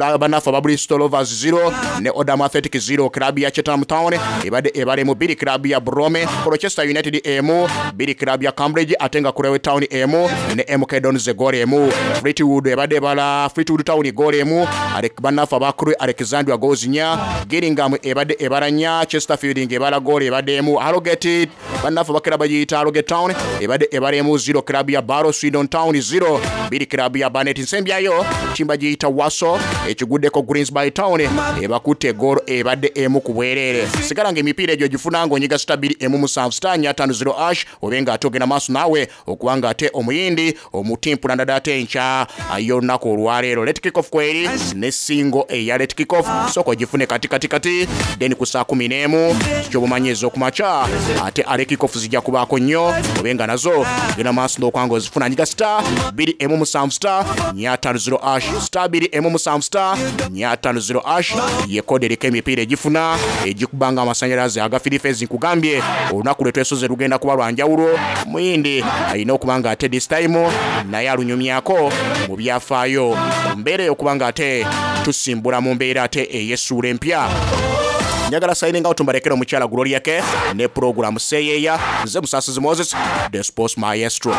banafa ba Bristol Rovers 0 ne Oldham Athletic 0 club ya Chatham Town ebale mu Billy club ya Brome Colchester United emu Billy club ya Cambridge atenga Kurewe Town emu ne MK Dons goal emu Fleetwood ebade bala Fleetwood Town goal emu Alek banafa ba Crewe Alexandria goals nya Gillingham ebade ebaranya Chesterfield ebala goal ebade emu Harrogate banafa ba club ya Harrogate Town ebade emu 0 club ya Barrow Swindon Town 0 Billy club ya Barnet nsembyayo chimba jita Waso ekiguddeko Greensby Town ebakute goal ebade emu kubwerere sigalange emipira egyo gifunanga onyiga stabili emu musanvu star 50 ash obenga atogena maso nawe okuwanga ate omuyindi omutimpu nandadate encha ayo nako olwalero let kick off kweri ne singo eya let kick off soko gifune kati then ku saa 10 kyobumanyezo kumacha ate ale kick off zijja kubako nnyo obenga nazo gena maso ndokwanga ozifuna nyiga star 2 emu musanvu star 50 ash star 2 emu musanvu star 50 ash yekode leke emipira egifuna egikubanga amasanyalaze aga Philifezi nkugambye olunaku lwetwesoze lugenda kuba lwanjawulo muyindi alina okubanga ate this time naye alunyumyako mu byafaayo mbeera okubanga ate tusimbula mu mbeera ate eyesuula empya njagala signing out mbalekero mukyala Gloria ke ne program seyeya nze Musasizi Moses the sports maestro.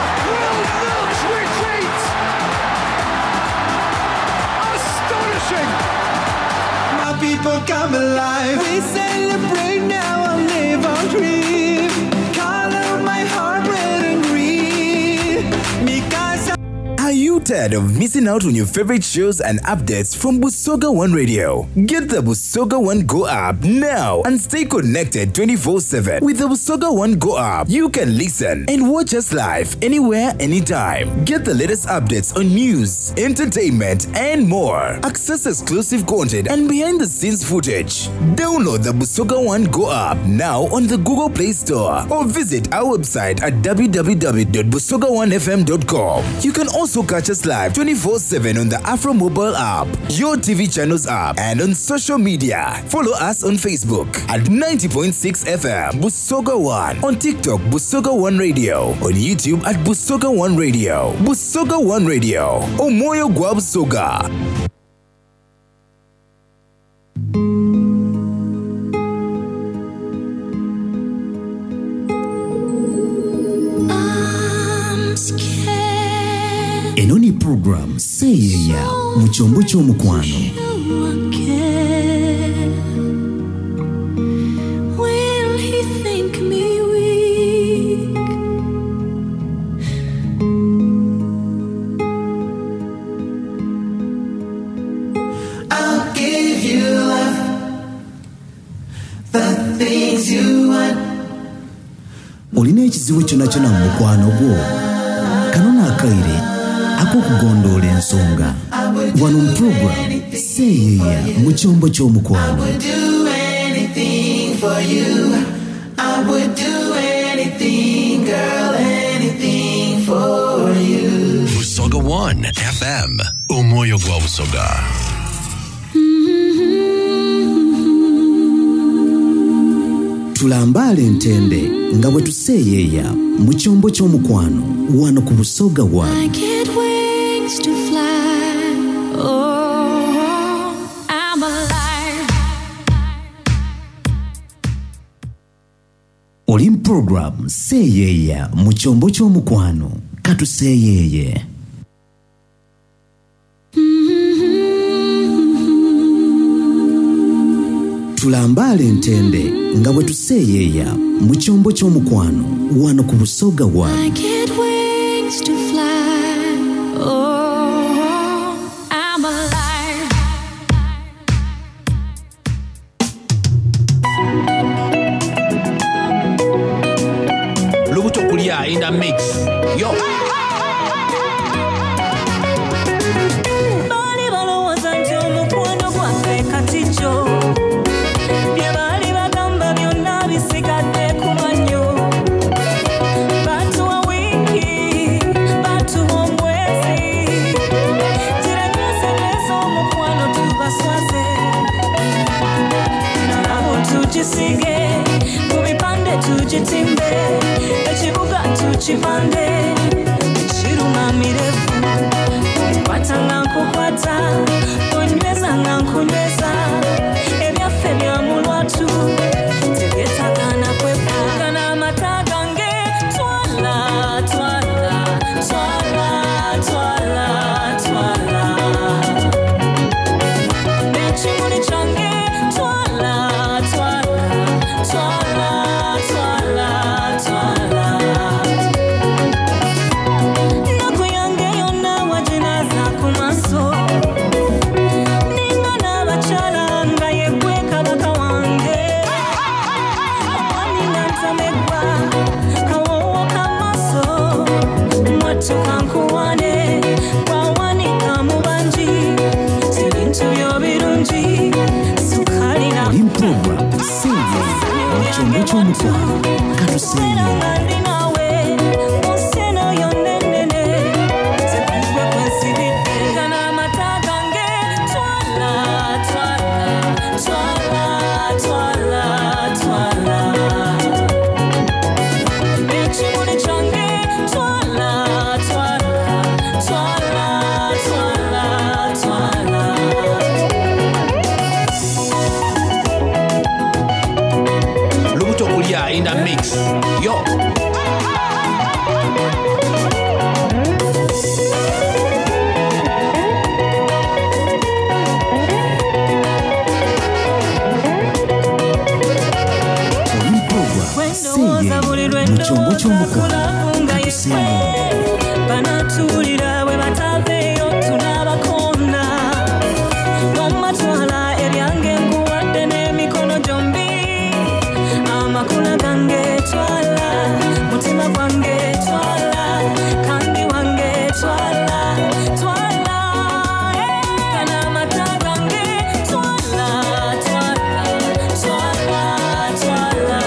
People come alive. We celebrate now and live on dream. Color my heart red and green. Because are you tired of missing out on your favorite shows and updates from Busoga One Radio? Get the Busoga One Go app now and stay connected 24/7 with the Busoga One Go app. You can listen and watch us live anywhere, anytime. Get the latest updates on news, entertainment, and more. Access exclusive content and behind-the-scenes footage. Download the Busoga One Go app now on the Google Play Store or visit our website at www.busoga1fm.com. You can also catch us live 24/7 on the Afro mobile app, your TV channels app, and on social media. Follow us on Facebook at 90.6 FM Busoga One, on TikTok Busoga One Radio, on YouTube at Busoga One Radio. Busoga One Radio, Omoyo gwa Busoga. Enoni program seyeya muchombo ky'omukwano. Will he think me weak? I'll give you love, the things you want. Olina ekizibu kyonna mu mukwano gwo kanona akaire ak'okugondoola ensonga wano mu program seyeya mu kyombo ky'omukwano. I would do anything for you. I would do anything, girl, anything for you. Busoga One FM, Omoyo gwa Busoga. Tulambale ntende nga bwe tuseyeya mu kyombo ky'omukwano wano ku Busoga One. I get wings to fly. Oh, I'm alive. Oli mu program seyeya mu kyombo ky'omukwano katuseyeye. Tulambale ntende nga bwe tuseyeya mu kyombo ky'omukwano wano ku Busoga One. I get wings to fly. Oh, I'm alive. Lubuto Kulia in the mix. Yo. Bali balowooza nti omukwano gwaffe katijo. Bye baali bagamba byonna bisigadde ku mannyo. Batuwa wiiki, batuwa omwezi. Kiranyusa neza omukwano tubaswaze. Nalabo tugisige, mu bipande tugitimbe. Ekibuga tukipande, ekiruma mirefu. Kwata nga nkukwata, onyweza ebyo birungi sukali na Program tuseye mu kyombo ky'omukwano katuseye. In the mix, yo. Muchombo cy'omukwano katuseye. Banatulira we bataveyo tunabakona nomatwala ebyange nkuwadde n'emikono gyombi amakula gange twala mutima gwange twala kandi wange twala twala kana amata gange twala twala twala twala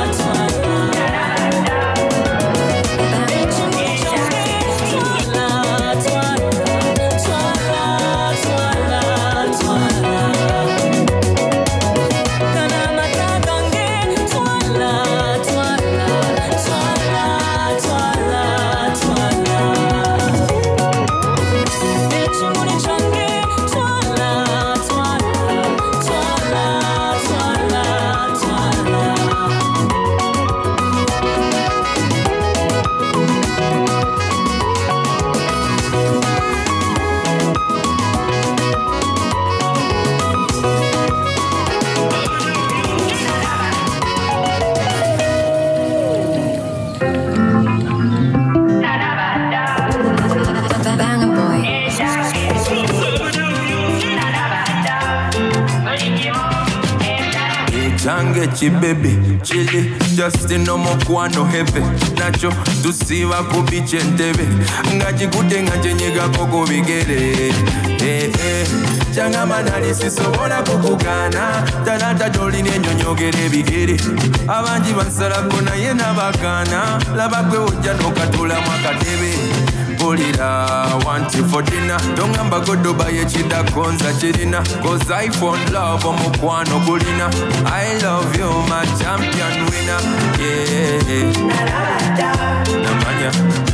Baby, chili, just in no mukwano heavy. Nacho, tusiba kubiche ntebe. Ngaji kute ngaje nyega koko bigere. Changa manali sisobola kukugana. Talata doli nyonyogere bigere. Abanji bansala kona yena bakana. Labakwe ujja nokatula mwakatebe. Polira, want you for dinner. Don't amba godoba ye chida konza chirina. Cause I found love on mukwano kulina. I love you, my champion winner. Yeah. Namanya.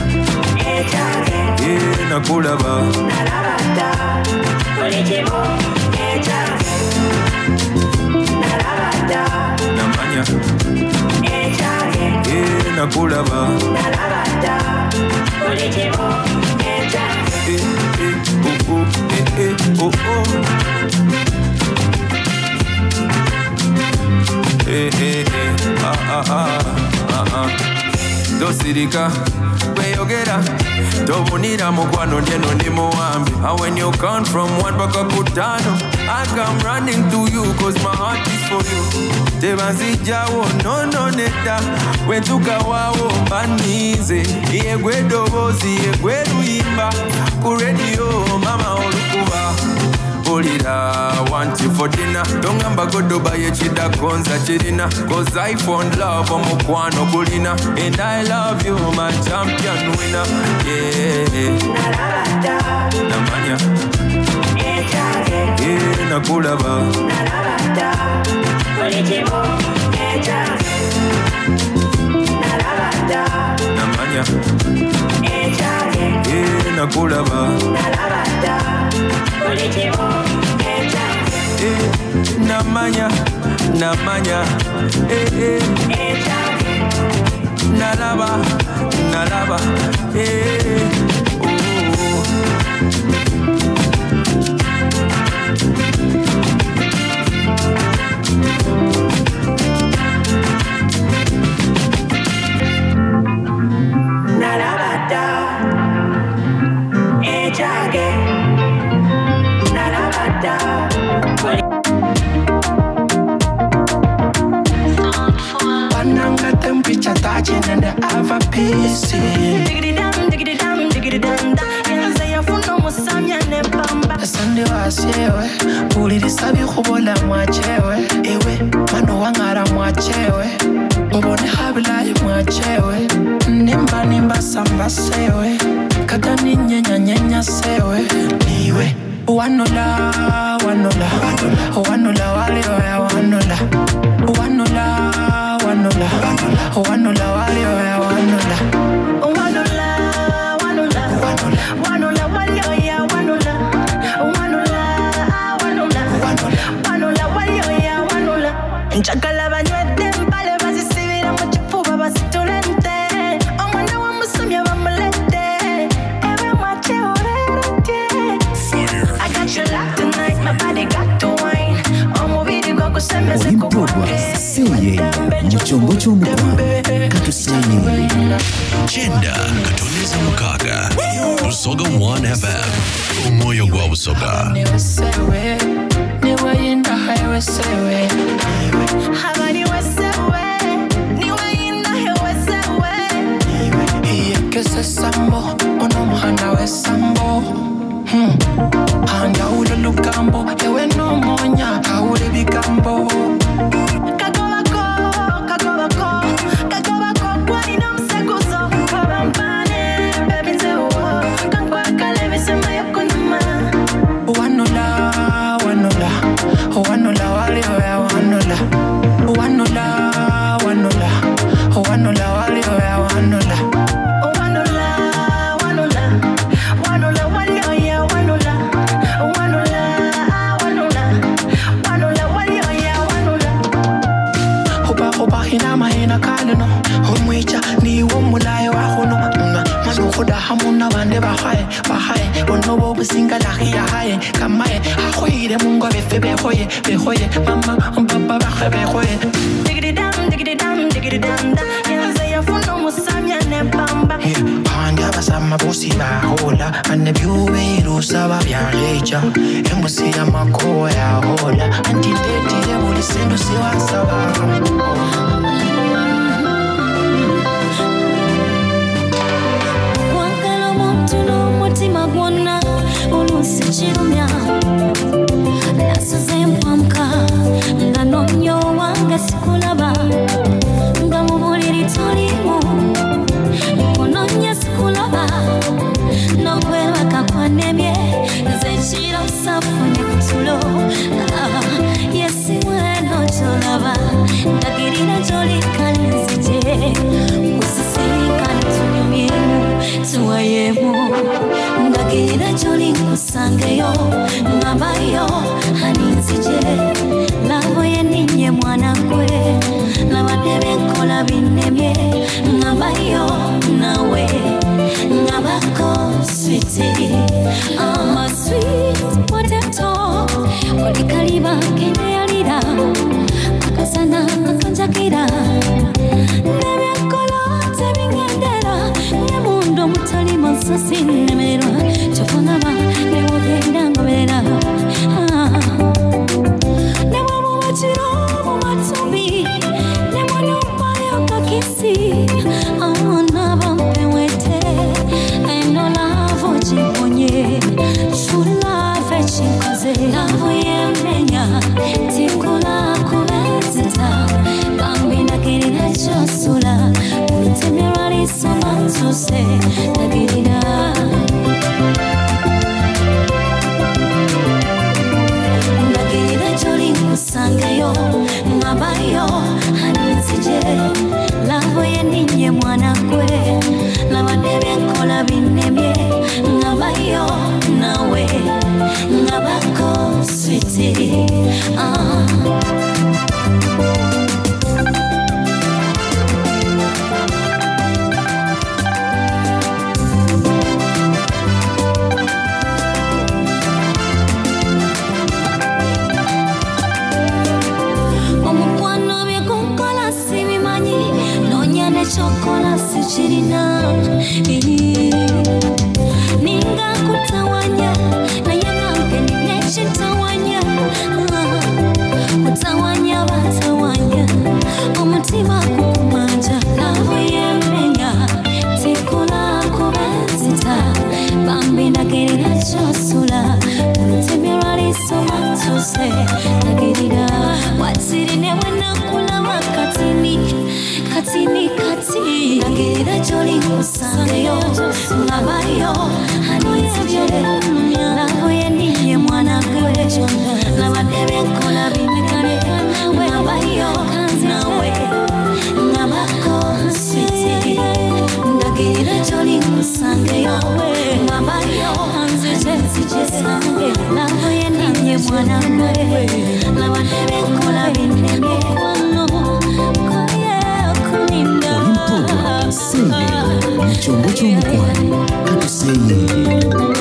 Yeah, nakulaba. Namanya. Yeah, nakulaba. Dosirika, kweyogera, tobunira mukwano njeno ndi muwambi. And when you count from one paka kutano, I come running to you cause my heart is for you. Tebanzijawo no neta, wetuka wawo mbanize. Iye gwe dobozi, iye gwe luyimba, ku radio mama olukuba. Polira, want you for dinner. Don't amba godoba ye chida konza chirina. Cause I found love on mukwano kulina. And I love you, my champion winner. Yeah. Namanya. Yeah, nakulaba. Namanya. Yeah, nakulaba. Namanya, namanya, nalaba, nalaba, temperature touching and the have a piece. Diggity dam, diggity dam, diggity dam, dam. Yeah, say you no musanya ne bamba. Sunday was here, ulirisabi kubola mwachewe ewe mano wangara mwachewe obone habilai mwachewe nimba samba sewe kata nyenya sewe niwe wanola wale oya wanola wale oya wanola Njagala banywedde mpale bazisibira mu kifuba basitulente omwana wa musomya bamulette ewe mwache orerete I got you locked tonight, my body got to wine omubiri gwo kusemeze Olimpogwa seyeye mu kyombo ky'omukwano katuseeye Chenda katoniza mukaga Busoga 1 FM Omwoyo gwa Busoga niwe yinda highway sewe habari wesewe niwe yinda hewesewe iyekese sambo onomuhana we sambo handa ule lugambo ewe nomonya awule bigambo kagobako gwalina omuseguzo kabampane bebinzewo kankwakala ebisema yokunyuma wanola wale oya wanola wale oya wanola hina kalino omwicha niwo mulaye wahono mazukhuda hamuna bande bahaye onobo busingalahiya haye kamaye ahoyire mungo behoye mama baba bahe behoye digidi dam yanze yafuna musamya ne bamba handi abasama bosi bahola ane byuberu saba byarecha embusi yamakoya yahola antitete buli sendo siwasaba magwana olusichirumya nasuze mpamka nga nonyo wange sikulaba nga mubuliri tolimu kunonya sikulaba nokwebaka kwanemye nzekira usafune kutulo yesimweno kyolaba ndagirira gyolikanizije kusisinkana tunyumyemu tuwayemu ndagirira gyoli nkusangeyo ngabayo haninzije labo yeninye mwana gwe labadde benkola binemye ngabayo nawe ngabako switi ama sweet potato olikaliba kenyalira akasana akanjakira nebyakola tebingendera nemundo mutali masasi nemerwa kyofanaba nebugenda ngoberera nebwamubakiro mu matumbi nemwanumbayo kakisi nabampewete enolavo kiponye shulave kikoze lavo yemenya tikola kubenzita bambinagirira kyosula ulutemerwa lisoma ntuse nagirira ndagirira gyoli nkusangeyo ngabayo haninzije lavo yeninye mwana gwe labadde byenkola binemye ngabayo nawe ngabako switi omukwano byekunkola sibimanyi nonya nekyokola sikirina ninga kutawanya naye nange ninekitawanya kutawanya batawanya omutima kukumanja lavo yemenya tikola kubenzita bambinagirira kyosula olutemerwa lisoma se nagirira watsirine wenakulama katini nagirira joli kusangeyo ngabayo haniyebye nahuye niye mwana gwe nabadebe nkola bimekane ngabayo nawe ngabako sweetie nagirira joli kusangeyo ngabayo nahuye niye mwana gwe nabadebe nkola bimekane Chombo ch'omukwano katuseyeye.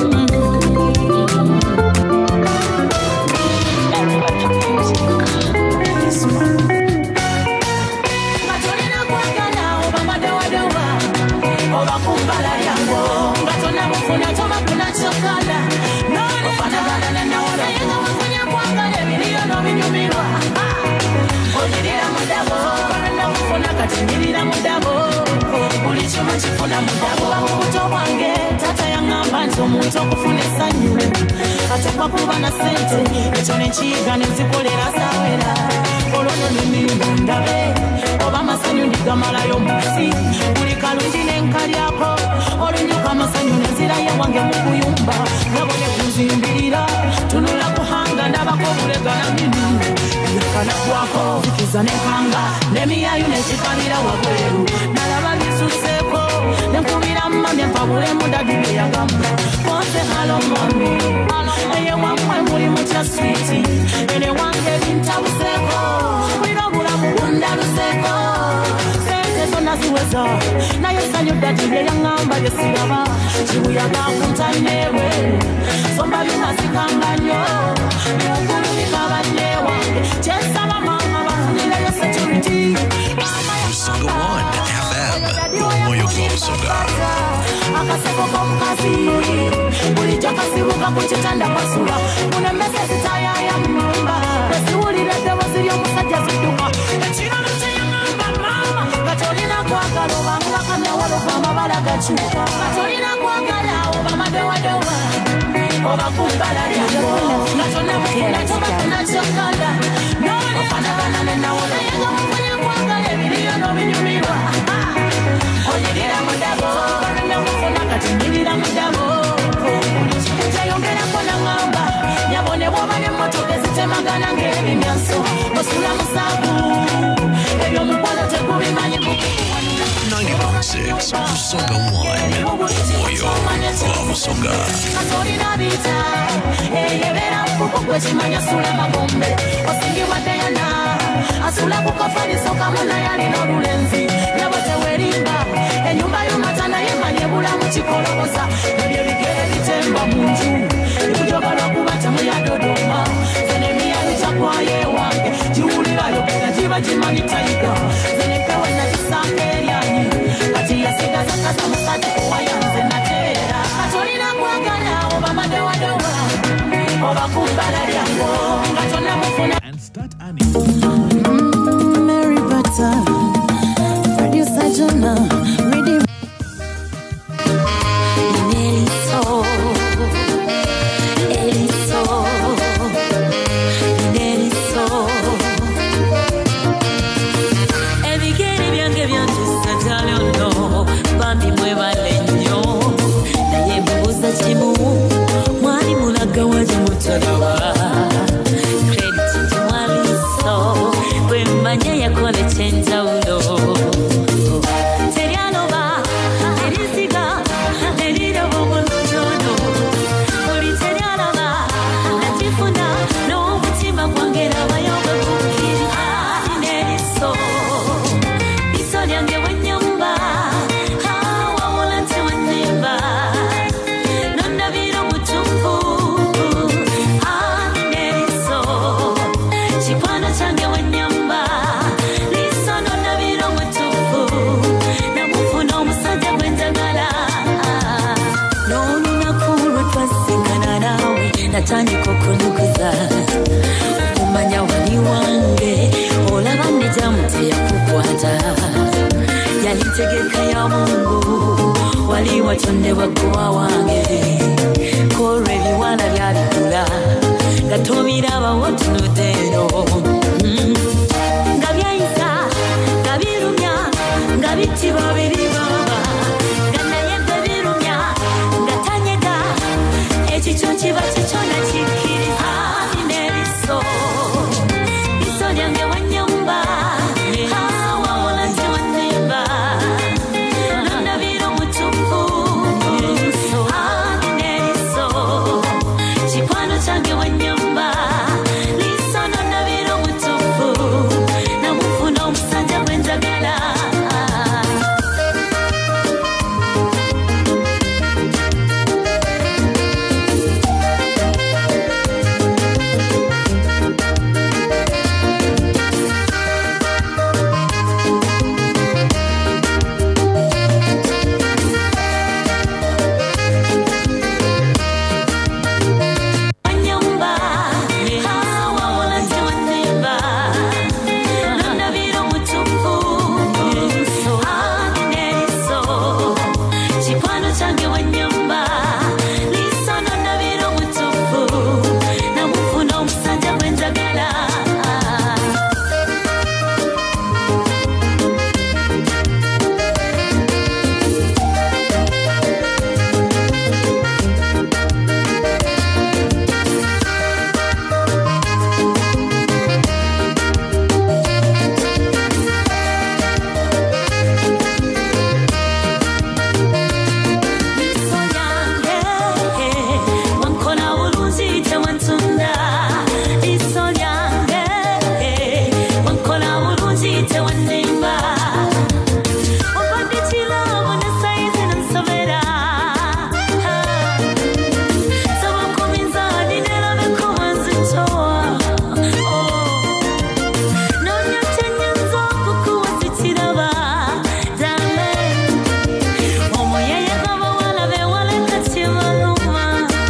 Omuntu okufuna essanyu atekwa kuba na ssente ekyo nekiyiga nezikolera sawera olwono nemirumu ndabe oba amasanyu ndigamalayo mu nsi buli kalungi nenkalyako olunyuka amasanyu neziraye wange mu kuyumba nabone kunzimbirira tunula kuhanga ndabako obulegana mini yakanagwako zikiza nenkanga nemiyayu nekikalira wabweru nalaba bisuseeko nenkubira mmamye mpabulemu dadi byeyagamba konse halo mami eye wamwe muli mutya switi ene wange bintabuseeko bwira bulamu bundaluseeko sente zonna ziweza naye sanyu dadi byeyangamba byesiraba kibuyaga kuntainewe somba bimazikanga nnyo byongulu bikabadde wange kyensaba mama bafunireyo security Busoga 1 FM, Umoyo Gwabusoga. akaseko k'omukazi bulijjo kasibuka ku kitanda basula munemese zitayaya mumba esiwulira eddoboozi ly'omusajja zidduka ekiralo kyeyangamba mama nga tolina kwagala obanga kanawaloga amabala gakyuka nga tolina kwagala oba madowadowa oba kubbala lyango nga tonamufuna tobafuna kyokala nofanagana nenawola yenga mufunya kwagala ebiriyo n'obinyumirwa onyirira mudabo namufuna kati nyirira mudabo kyayongerako nangamba nyabone bwoba n'emmotoka ezitemagana ng'ebimyaso osula musanvu ebyomukwano tekubimanyi 90.6 Busoga 1 Umoyo Gwabusoga. katolina bita eyebera mpuku gwekimanya asula magombe osingibwa Diana asula ku kafaniso kamuna yalina olulenzi yabo tewerimba enyumba y'omata naye manye bulamu kikoloboza ebyo bigere bitemba mu nju ekujobalwa kuba temuya Dodoma zenemiyalu kyakwaye wange giwulirayo era giba gimanyi tayiga zenepewe nakisanga eryanyi kati yasigaza kasa musajja kuwayanze nateera katolina kwagala oba madowadowa oba kubbala lyango nga tonamufuna Mary Butter, producer Jonah, ready. Ebigere byange byantusa tali ono bambi mwebale nnyo naye mbuuza kimu mwali mulaga waje mutalaba credit timwaliso bwe mmanya yakola ekyenjawulo teryaloba terisiga teriroba obulotono buli teryalaba nakifuna n'omutima gwange rabayo bwekukkiriza neriso iso lyange bwenyamba wawula tewannemba nondabira omutuufu neriso kikwano kyange wenyamba liso nondabira omutuufu namufuna omusajja gwenjagala n'olunaku lwe twasingana naawe natandika okunuguza okumanya wali wange olaba nejamu teyakukwata yali tegeka ya Mungu wali watondebwa ggowa wange kolwa ebiwala byabigula gatumira wotudero ngabyaisa ngabirumya ngabiti babiri baba ganaye ngabirumya ngatanyega ekicho kiba kichona kikiriza ineriso iso lyange wanyumba hawa wolanje wanimba nondabiro mutufu ineriso chikwano change wanyumba liso nondabiro mutufu namufuna omusanja gwenjagala wanyumba hawa wolanje wanimba nondabiro mutufu ineriso chikwano change wanyumba liso nondabiro mutufu namufuna omusanja gwenjagala wankona bulungi tewantunda liso lyange wankona bulungi tewandimba obadikirabo ne saizi nensomera sobakuminzani nerabeko wanzitowa nonyatenyenza okukuwa sikiraba dale omuyeye gw'abawala bewale kakibaluma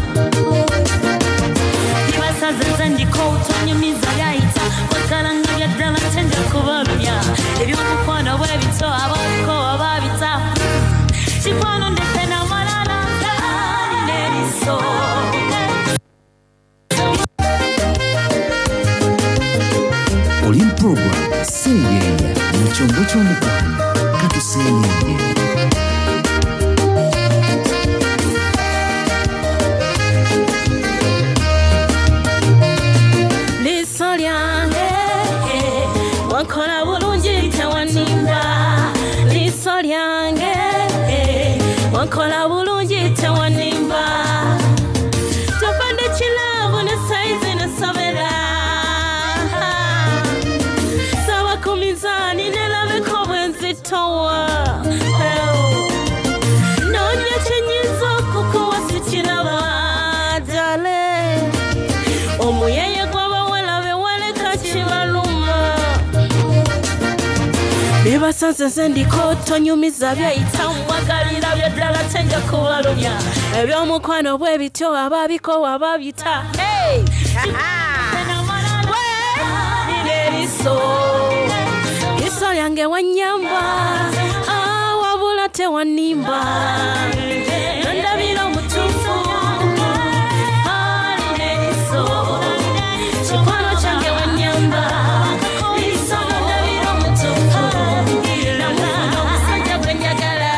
ibasazenze ndiko utonyumiza byayita wakalanga byaddala tenja kubalumya ebyomukwano bwebito abako ababita kikwano ndetse n'amalala neriso Oli mu program Seeyeeya mu kyombo ky'omukwano katuseeyeeye. liso lyange wankona bulungi tewanimba liso lyange wankona bulungi tewanimba topande kilabu ne saizi nesobera sabakumizani nerabeko bwenzitowa nonyekyenyiza okukuwa sikiraba dale omuyeye gw'abawala bewale kakibaluma bebasanze ndiko tonyumiza byayita mwagalira byaddala tenja kubalumya ebyomukwano bwebityo ababiko ababita liso lyange wanyamba wabula tewanimba nondabira omutufu ineriso chikwano change wanyamba liso nondabira omutufu namufuna omusajja gwenjagala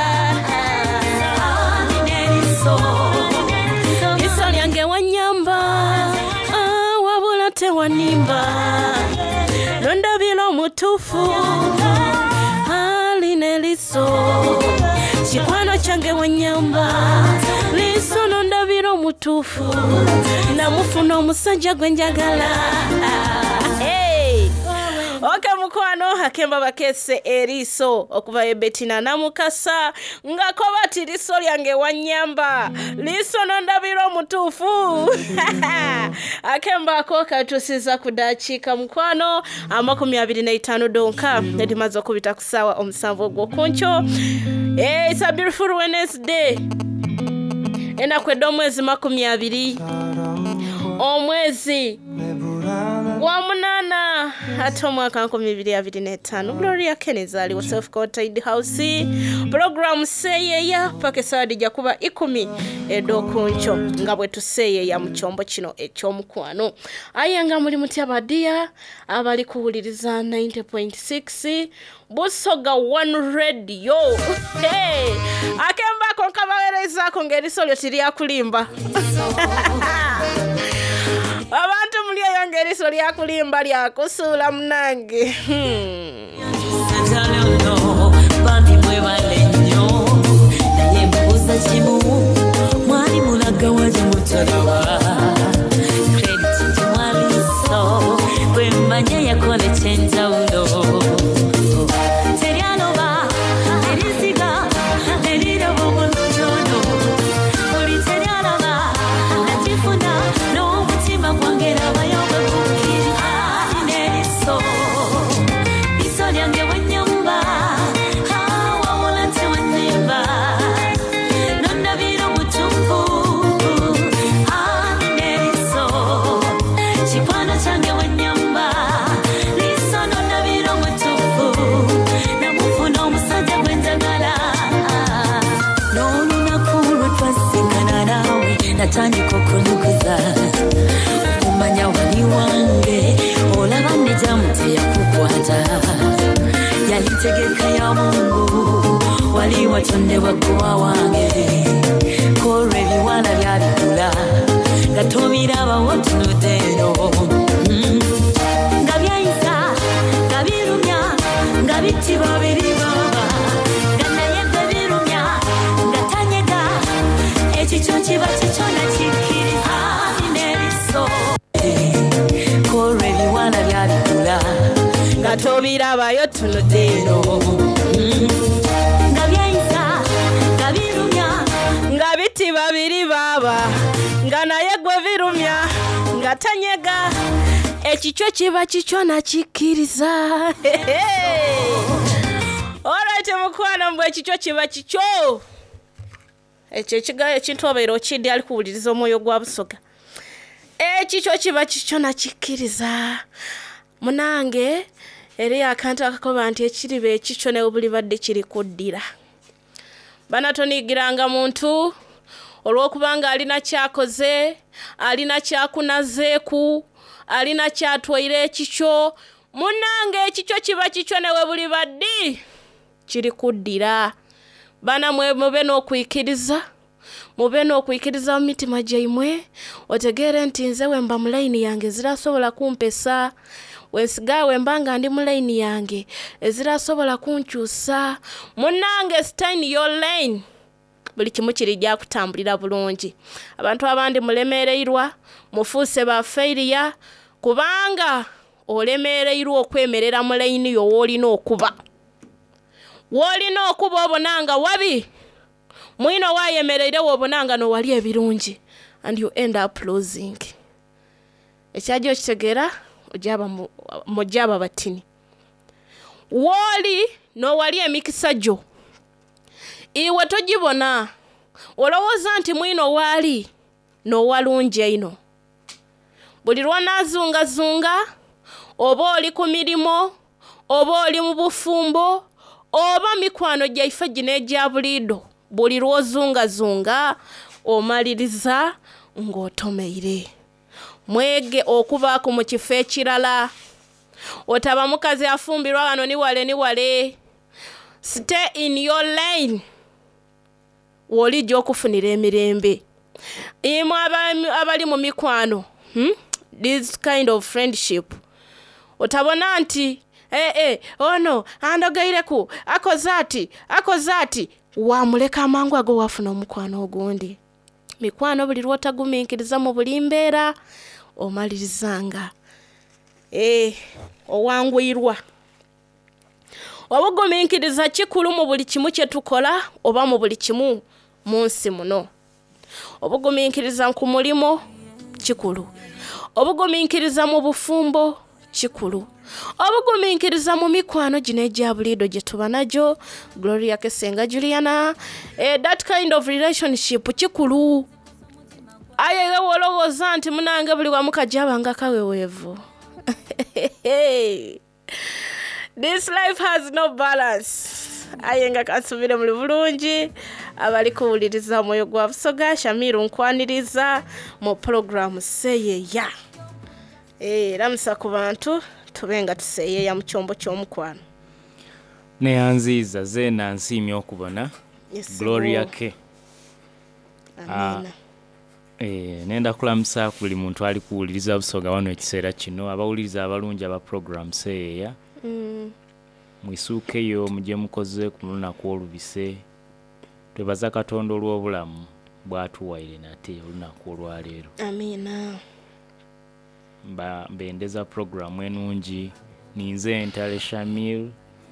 ineriso liso lyange wanyamba wabula tewanimba nondabira omutufu ineriso chikwano change wanyamba liso nondabira omutufu namufuna omusajja gwenjagala Okay mukwano hakemba bakese eriso okuva ebetina namukasa ngakobati liso lyange wanyamba liso nondabira omutufu akemba ko katusiza kudachika mukwano 25 donka ndimaze okubita kusawa omusanvu gwo kuncho it's a beautiful Wednesday enakwedo mwezi 20 omwezi wa munana ate omwaka 2025 Gloria Kenezali wa Self Contained House program seyeya paka saadi jakuba 10 edokuncho nga bwe tuseyeya mu kyombo kino ekyomukwano ayanga muli mutyabadia abali kuwuliriza 90.6 Busoga One Radio. Hey, akemba konkabawereza kongeriso lyotiria kulimba. Abantu mulya yongeriso lya kulimba lya kusula mnange. Bambi mwebale nnyo naye mbuuza kimu mwali mulaga waje mutalawa credit mwali so bwe mmanya yakole kyenjawulo natandika okunukuza okumanya wali wange olaba nejamute yakukwata yalitegeka ya Mungu wali watonde wakuwa wange kore ebiwala byabikula gatomira wotunudeno nga byayisa nga birumya nga biti babiri baba ganaye gwe birumya nga tanyega ekicho kiba kichona kikiriza ineriso kore ebiwala byabikula nga tobirabayo tunudeno nga byayisa nga birumya nga biti babiri baba nga naye gwe birumya nga tanyega ekicho kiba kichona kikiriza alright mukwana mbwe ekicho kiba kicho ekyo kigayo ekintu obeera okindi ali kuwuliriza omwoyo gwa Busoga ekikyo kiba kichona kikiriza munange eri akantu akakoba nti ekiriba ekikyo ne buli badde kiri kuddira bana tonigiranga muntu olw'okubanga alina kyakoze alina kyakunazeeku alina kyatwaire ekikyo munange ekikyo kiba kikyo ne buli badde kiri kuddira bana mube n'okwikiriza mube n'okwikiriza mu mitima gyammwe otegeere nti nze wemba mu layini yange zirasobola kumpesa wensigawe mbanga ndi mu layini yange ezirasobola kunkyusa munange stay in your lane buli kimu kirijja kutambulira bulungi abantu abandi mulemereirwa mufuuse ba failure kubanga olemereirwa okwemerera mu layini yo wolina okuba wolina okuba obonanga wabi mwino wayemereire wobonanga no wali ebirungi and you end up losing ekyajo kitegera ojaba mujaba batini woli no wali emikisa jo iwe tojibona olowooza nti mwino wali no walungi ino buli lwanazunga zunga oba oli ku mirimo oba oli mu bufumbo oba mikwano gyaife gino egya bulido buli lwozunga zunga omaliriza ng'otomeire mwege okubaako mu kifo ekirala otaba mukazi afumbirwa wano ni wale stay in your lane wolijja okufunira emirembe imwe abali mu mikwano this kind of friendship otabona nti ono andogeireku akozati wamuleka amangu ago wafuna omukwano ogundi mikwano buli lwotagumiikiriza mu buli mbeera omalirizanga owangwirwa obugumiikiriza kikulu mu buli kimu kye tukola oba mu buli kimu mu nsi muno obugumiikiriza ku mulimo kikulu obugumiikiriza mu bufumbo kikulu obugumiikiriza mu mikwano gino egya bulido gye tuba najo Gloria Kesenga Juliana that kind of relationship kikulu ayewe wolowooza nti munange buli wamu kajabanga kaweweevu Hey. This life has no balance. Ayenga kasubire mu bulungi abali kuwuliriza Omwoyo gwa Busoga Shamiru nkwaniriza mu program Seyeya. Ramusa ku bantu tubenga tuseyeya mu kyombo ky'omukwano. Neyanziza zena nsimye okubona. Yes, Gloria K. Amina. Nenda kulamusa buli muntu ali kuwuliriza Busoga wano ekiseera kino abawuliriza abalungi aba program Seyeya. Mwisuukeyo muje mukoze ku lunaku olubise. Twebaza Katonda olw'obulamu bw'atuwaire nate olunaku olwaleero. Amina. Mbendeza program enungi ninze Ntale Shamil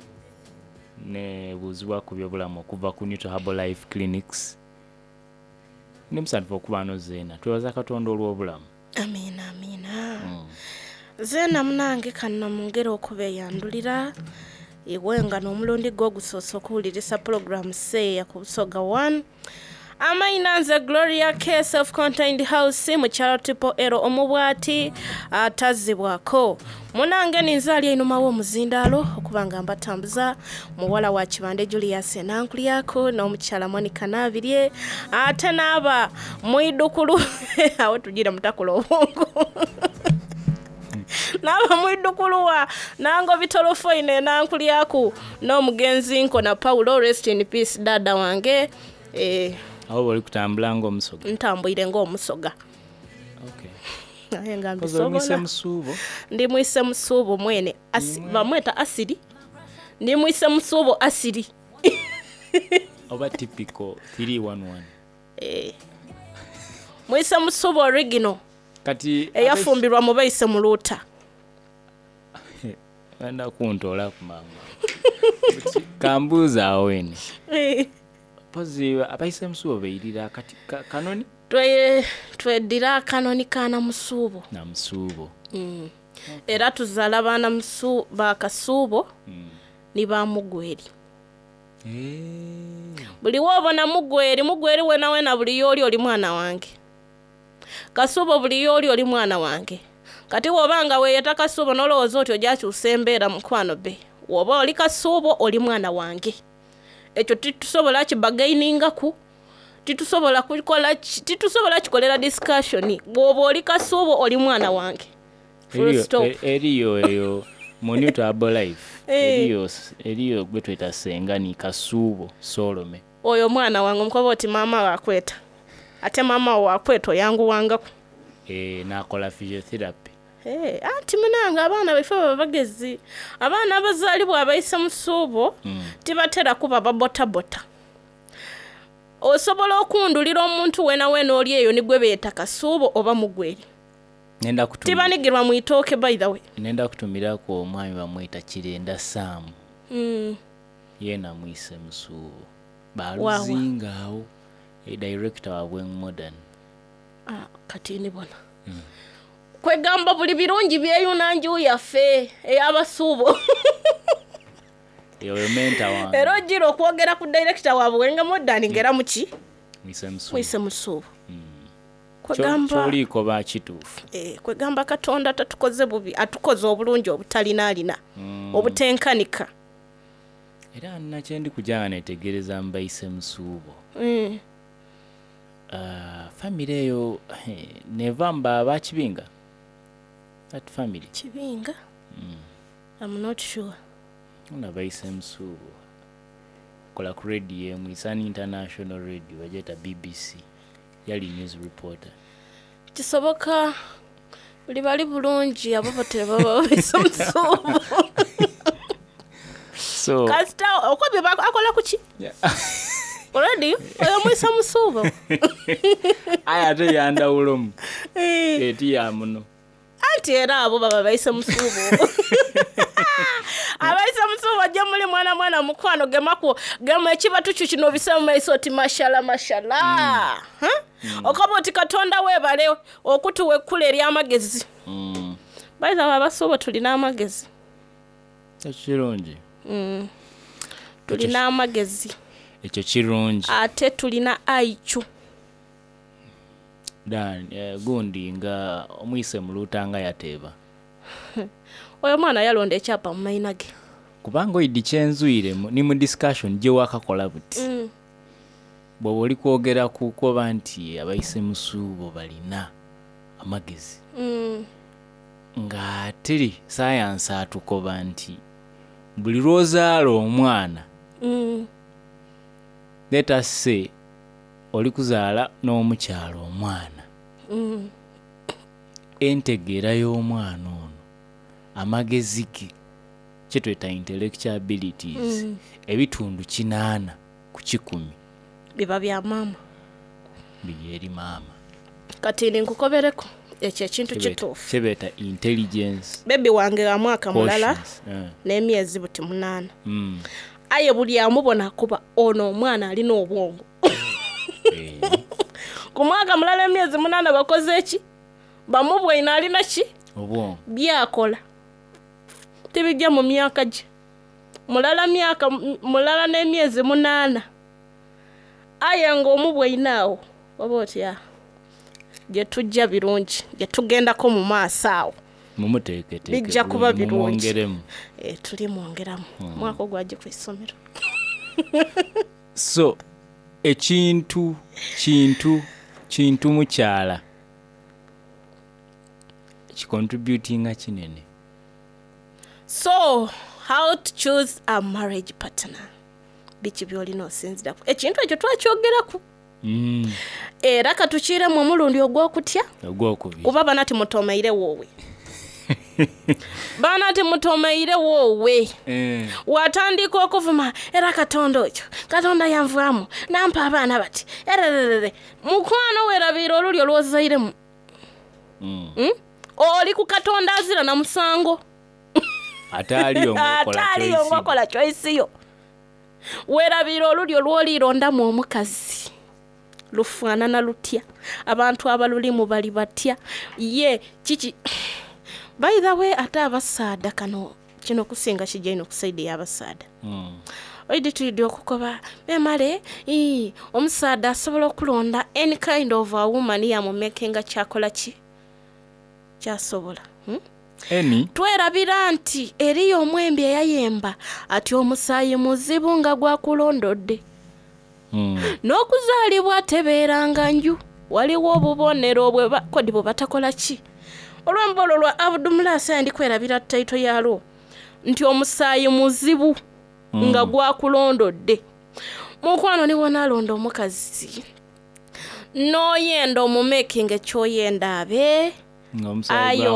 ne buzibwa ku byobulamu okuva ku Newton Herbal Life Clinics. Nimusanifu okuba no Zeena. Twebaza Katonda olw'obulamu. Amina, amina. Zeena munange kanna mungero okubeyandulira. Iwenga n'omulundi gwo gusoose okuwuliriza program Seyeya ku Busoga 1. Amainanze Gloria K self-contained house mu kyalo tipo ero omubwati atazibwako. Munange ninzali enuma w'omuzindaalo okubanga mbatambuza muwala wa Kibande Julius enankuli yako n'omukyala Monica Nabirye ate n'aba mwidukulu awo tugira mutakula obwongo. Naba mwidukuluwa nango bitolofo ine nankuli yaku n'omugenzi nko na Paulo rest in peace dada wange. Aho bali kutambula ng'omusoga. Ntambwire ng'omusoga. Okay. Ayenga mbisobola. Musubo. Ndi mwise musubo mwene. Bamweta asidi. Ndi mwise musubo asidi. Oba typical 311. Mwise musubo original. Kati eyafumbirwa mu bayise mu luuta. Anda kuntola ku mama. Kambuza awene. Pozi abayise musubo beirira kati kanoni? Twedira kanoni kana musubo. Na musubo. Era tuzala bana musubo bakasubo. Ni ba mugweri. Buli wobona mugweri wena buli yoli oli mwana wange. Kasubo buli yoli oli mwana wange. Kati wobanga weyeta kasubo nolowoza oti ojachi usembera mukwano be. Woba oli kasubo oli mwana wange. Ekyo titusobola kibagaininga ku. Titusobola kukola titusobola kikolera discussion. Woba oli kasubo oli mwana wange. Eriyo mu Newton Herbal Life. Eriyo gwe tweta senga ni kasubo Solome. Oyo mwana wange mkoba oti mama wakweta. Ate mama wakweto yangu wangaku. Nakola physiotherapy. Ati munanga abaana baife babagezi. Abaana abazalibwa abayise musubo tibatera kuba babota. Osobola okundulira omuntu wena oli eyo nigwe beeta kasubo oba mugweri. Nenda kutumira. Tibanigirwa mu itooke by the way. Nenda kutumira ko omwami bamweta Kirenda Sam. Yena mwise musubo. Baluzingawo. Director wa Weng Modern. Kati ni bona. Kwegamba buli birungi byeyunanju yafe eyabasubo. Yo menta wange. Ero jiro kwogera ku director wa Weng Modern ngera muki? Mwise musubo. Kwegamba choliko ba kitufu. Kwegamba Katonda tatukoze bubi atukoze obulungi obutalina obutenkanika. Era nakyendi kujana etegereza mbayise musubo. Family eyo nevamba bakibinga. That family. Kibinga? I'm not sure. Una bayise musubo. Kola ku radio Mwisani International Radio wajeta BBC. Yali news reporter. Kisoboka buli bali bulungi abapotera baba bayise musubo. So kasta okwabe akola kuki? Yeah. Already oyo mwisa musubo. Aya te yanda ulomu. Eti ya muno. Anti era abo baba bayise musubo. Abayise musubo ajja muli mwana mukwano gemako gemu ekibatu kino bisema maiso oti mashallah. Okaboti Katonda webale okutuwe kule eri amagezi. Bayiza babasubo tulina amagezi. Ekirungi. Tulina amagezi. Ekyo kirungi. Ate tulina aichu. Dan gundi nga omwise mulutanga yateba. oyo mwana yalonda ekyapa mu mayina ge kubanga oyidi kyenzwire ni mu discussion gye wakakola buti bw'oba oli kwogera kukoba nti abayise mu ssuubo balina amagezi ng'ate sayansi atukoba nti buli lw'ozaala omwana let us say oli kuzaala n'omukyala omwana entegeera y'omwana ono amagezi ge kyetweta intellectual abilities ebitundu 8 ku 10 biba bya maama biri eri maama kati ninkukobereko ekyo ekintu kituufu kyebeta intelligence bebi wange wa mwaka mulala n'emyezi buti 8 aye buli amubona kuba ono omwana alina obwongo ku mwaka mulala emyezi 8 bakoze eki bamubwina alina ki obwongo byakola tibijja mu myaka gye mulala n'emyezi 8 aye ng'omubwinaawo oba otya gye tujja birungi gye tugendako mu maaso awo mumuteeketeeke bijja kuba birungi tuli mwongeramu mwaka ogwajje ku isomero so ekintu mukyala kicontributinga kinene. So how to choose a marriage partner biki byolina osinziraku ekintu ekyo twakyogeraku era katukiira mu mulundi ogwokutya kuba banati mutomeire wowe banati mutomeire wowe watandika okuvuma era katonda yanvaamu nampa abaana bati ererere mukwano werabira olulyo lwozairemu oli ku katonda azira na musango ataliyo ngokola choice yo werabira olulyo lwolirondamu omukazi lufaanana lutya abantu abalulimu bali batya ye kiki by the way ate abasaada kino kusinga kijaino kusaidi y'abasaada oidi tulidde okukoba bemale omusaada asobola okulonda any kind of a woman yamumekenga kyakola ki kyasobola twerabira nti eriyo omwembi eyayemba ati omusaayi muzibu nga gwakulondodde n'okuzaalibwa tebeeranga nju waliwo obubonero kodi bwe batakola ki olw'embolo lwa abudumulasa ndi kwerabira taito yalwo nti omusaayi muzibu nga gwakulondodde mukwano niwo nalonda omukazi n'oyenda omumekinga ekyoyenda abe ayo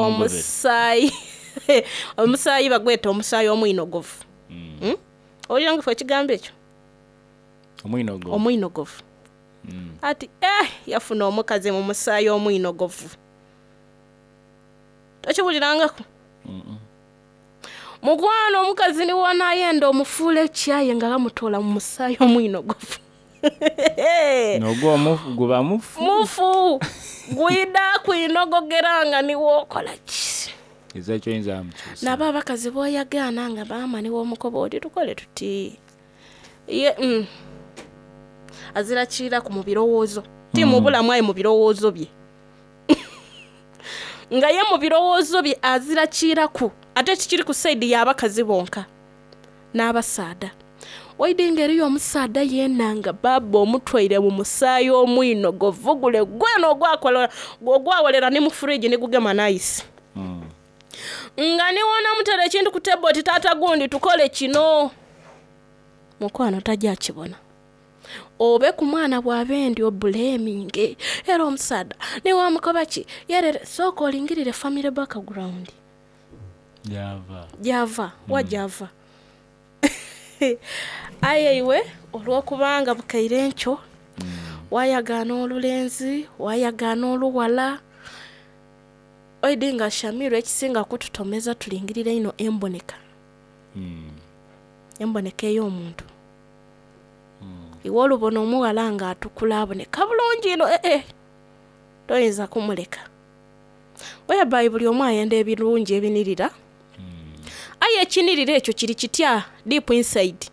omusaayi bagweta omusaayi omwinogovu olyangu fe ekigambo ekyo omwinogovu ati yafuna omukazi mu musaayi omwinogovu tokibulirangaku mukwano omukazi niwo nayenda omufuula ekyaye nga bamutoola mu musaayi omwinogovu guba mufu gwida kwinogogeranga niwo okola ki nabo abakazi boyagana nga baama niwo omukoba oti tukole tuti ye azirakiira ku mu birowoozo ti mu bulamu ayi mu birowoozo bye nga ye mu birowoozo bye azirakiiraku ate kikiri ku saidi y'abakazi bonka n'abasaada waidinga eriyo omusaada yenanga baba omutwaire mu musaayi omwinogovu gule gweno ogwawolera ni mu fridge ni gugema nice nga niwona mutera ekintu ku table oti taata gundi tukole kino mukwano tajja kibona obe ku mwana bw'abendi oblaming era omusaada niwo amukoba ki yerere sooka olingirire family background java wajava aye iwe olw'okubanga bukaire nkyo wayagana olulenzi wayagana oluwala oidinga shamiru ekisinga kututomeza tulingirire ino emboneka emboneka ey'omuntu iwe olubona omuwala nga atukula aboneka bulungi ino toyinza kumuleka whereby buli omu ayenda ebirungi ebinirira aye ekinirira ekyo kiri kitya deep inside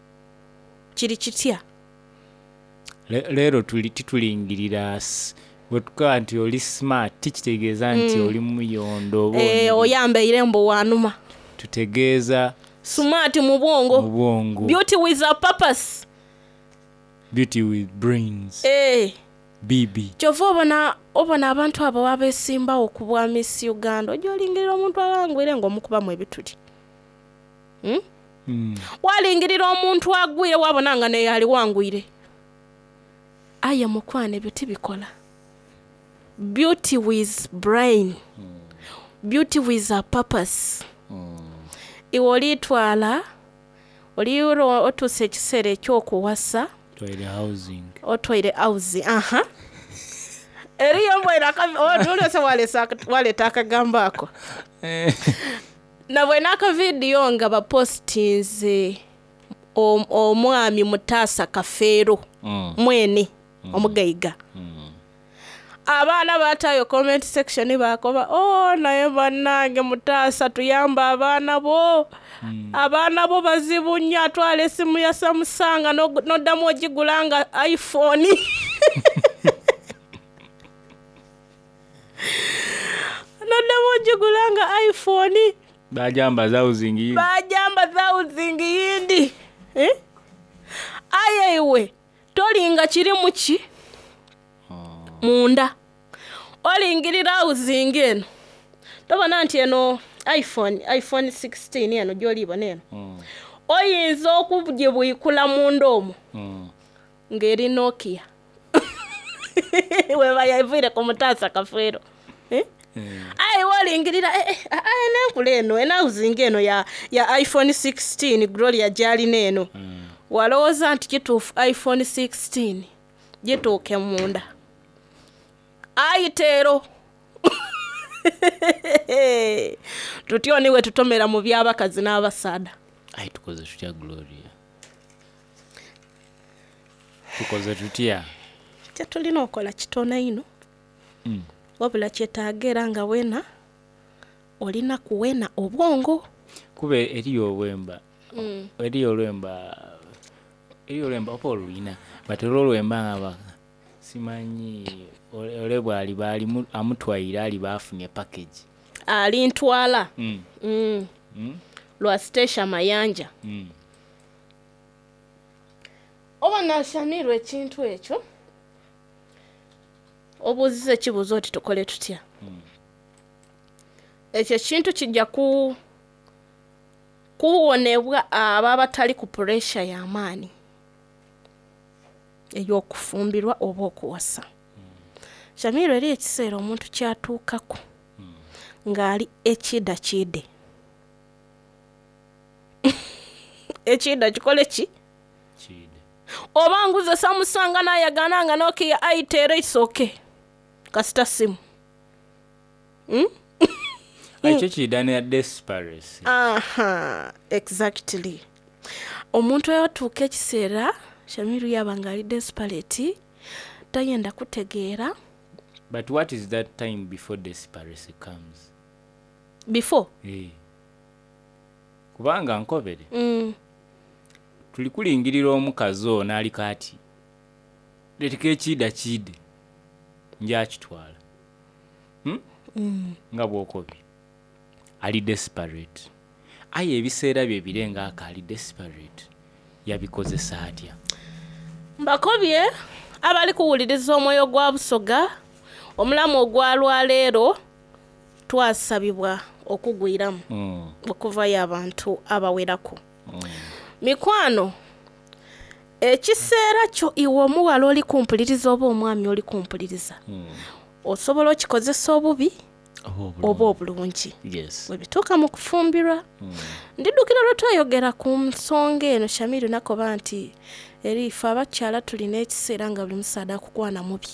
kiri kitya leero titulingirira Bwetuka nti oli smart tikitegeeza nti oli muyondo oyambeire mbu wanuma. Tutegeeza smart mu bwongo. Beauty with a purpose. Beauty with brains. Bibi. Kyova obona abantu abo abeesimba okubwa Miss Uganda. Ojja olingirira omuntu awangwire ng'omukubamu ebituli. Walingirira omuntu agwire wabona nga naye ali wangwire. Aye mukwane beauty bikola. Beauty with brain. Beauty with a purpose. Iwolitwala oliyuro otuse ekiseera ekyokuwasa otwaire housing. Eriyo mbwera olese waleta akagambo ako. Nabwena aka video nga bapostinze omwami Mutaasa Kafeero mwene omugaiga. Abaana batayo comment section bakoba naye bannange Mutaasa tuyamba abaana bo. Abaana bo bazibu nnyo atwala esimu ya Samsung noddamu ogigulanga iPhone. Noddamu ogigulanga iPhone. Bajamba thousand yindi. Aye iwe tolinga kiri muki munda olingirira housing eno tobona nti eno iPhone 16 eno gyolibona eno oyinza okugibwikula munda omwo ngeri Nokia we bayavire ku Mutaasa Kafeero. Aye walingirira nenkule eno housing eno ya iPhone 16 Gloria gyali neno. Walowooza nti kituufu iPhone 16 gituuke munda. Ayiteero. Tutyo niwe tutomera mu by'abakazi n'abasaada. Tukoze tutya Gloria. Tukoze tutya. Tulina okola kitona ino. Wabula kyetaagera nga wena olina kuwena obwongo. Kube eriyo olwemba. Eriyo olwemba opo olwina. But olwemba ngaba simanyi olebwa ali bali amutwaire ali bafunye package. Ali ntwala. Lwa station Mayanja. Oba nashamirwe ekintu ekyo. Obuzize kibuzo oti tukole tutya. Ekyo kintu kijja kuwonebwa ababa tali ku pressure y'amaani ey'okufumbirwa oba okuwasa. Shamiro eri ekiseera omuntu kyatuukako ng'ali ekidakide. Ekida kikole ki? Oba nguze Samsung n'ayagana nga Nokia ayiteera isoke. Kasita simu. Ekyo kidane ya desperate. Exactly. Omuntu yatuuka ekiseera Shamiru yabanga ali desperate tayenda kutegeera. But what is that time before desperation comes? Before? Kubanga nkobere. Tulikulingirira omukazi ono ali kati. Letike ekida kide. Nja kitwala. Nga bwokobi. Ali desperate. Aye ebiseera bye birenga akali desperate. Yabikozesa atya. Mbakobye abali kuwuliriza omwoyo gwa Busoga omulamu ogwalwa leero twasabibwa okugwiramu okuvayo abantu abawerako. Mikwano ekiseera kyo iwe omuwala oli kumpuliriza oba omwami oli kumpuliriza osobola okikozesa obubi oba obulungi. Webituuka mu kufumbirwa ndidukira lwe twayogera ku nsonga eno Shamiru nakoba nti erifa abakyala tulina ekiseera nga buli musaada akukwana mubi.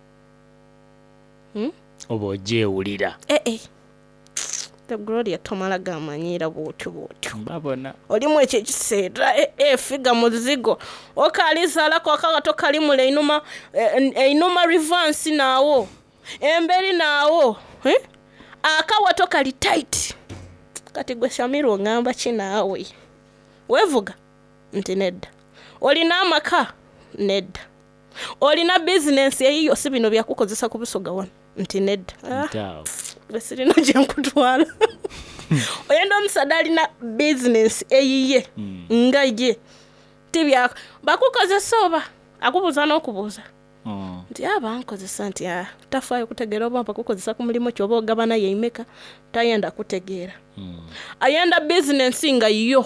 Oba ogyewulira. The Gloria tomala gamanyira bwotyo. Babona. Olimu ekyo ekiseera figa muzigo. Okalizalako akagato kali mule einuma reverse naawo. Emberi naawo. Akawato kali tight. Kati gwe Shamiru ngamba kinaawe. Wevuga nti nedda. Olina amaka nedda. olina business eyiyo si bino byakukozesa ku busoga wano nti nedda besirina gyenkutwala oyenda omusada alina business eyiye nga ye tibya bakukozesa oba akubuuza n'okubuuza nti abankozesa nti tafaayo kutegeera oba bakukozesa ku mulimu kyoba ogabana yeimeka tayenda kutegeera ayenda business nga yo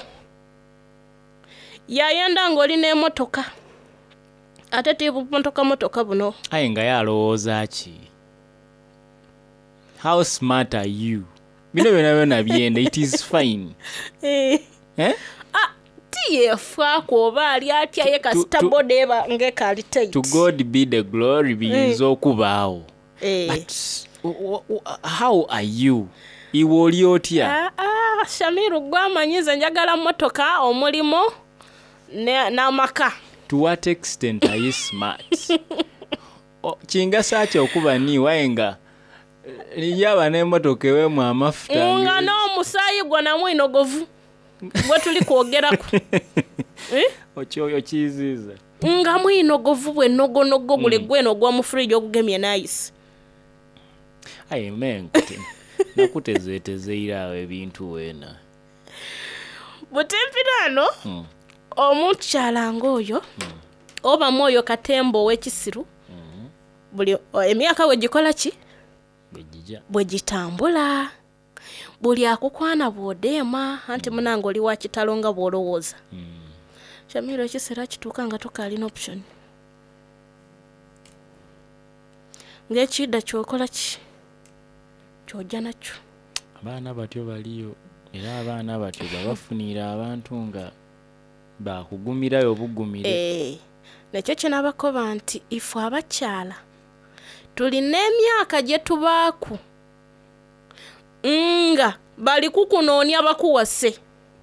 yayenda ng'olina emotoka ate motoka buno aye nga yalowooza ki how smart are you bino byona byenda it is fine tiyefaako oba ali atya ye kasita bode eba ngekali tight to God be the glory biyinza okubaawo but how are you iwe oli otya Shamiru gwamanyize njagala motoka omulimo n'amaka to what extent are you smart kingasa ki okuba ni wayenga yaba n'emmotoka ewemu amafuta nga n'omusaayi gwa namwinogovu gwe tuli kwogerako okyoyo kiziiza nga mwinogovu bwe nogonogo gule gweno gwa mu fridge ogugemye nice aye menkute nakutezeetezeira awo ebintu weena butempirano omuntu kyalanga oyo oba mwoyo katembo w'ekisiru buli emyaka we gikola ki bwe gitambula buli akukwana bw'odeema anti munange oli wa kitalo nga bw'olowooza Shamiru ekiseera kituuka nga tokaalina option ng'ekidda kyokola ki kyojja nakyo abaana batyo baliyo era abaana batyo babafunira abantu nga bakugumirayo obugumire nekyo kinabakoba nti ife abakyala tulina emyaka gye tubaaku nga bali kukunoonya bakuwase